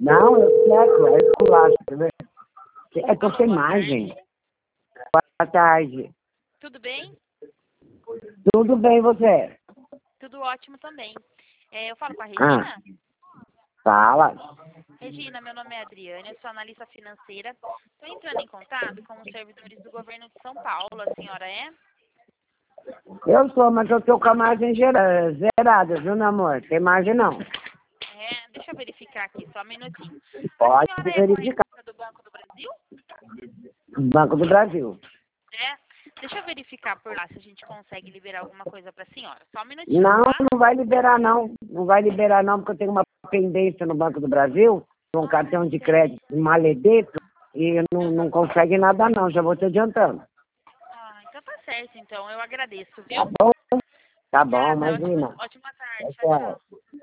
Não, eu quero, é esculacho, quer ver? É que eu sei imagem. Boa tarde. Tudo bem? Tudo bem, você? Tudo ótimo também. Eu falo com a Ah, Regina? fala. Regina, meu nome é Adriane, eu sou analista financeira. Estou entrando em contato com os servidores do governo de São Paulo, a senhora é? Eu sou, mas eu tô com a margem zerada, viu, meu amor? Tem margem não. Deixa eu verificar aqui, só um minutinho. A Pode senhora é verificar. correntista do Banco do Brasil? Banco do Brasil. Deixa eu verificar por lá se a gente consegue liberar alguma coisa para a senhora. Só um minutinho, Não, tá? não vai liberar não. Não vai liberar não, porque eu tenho uma pendência no Banco do Brasil, um cartão de crédito maledeto, e não consegue nada não, já vou te adiantando. Então tá certo, então. Eu agradeço, Tá viu? bom? Tá bom, Obrigada, imagina. ótima tarde. Tchau, Tchau, tchau. tchau.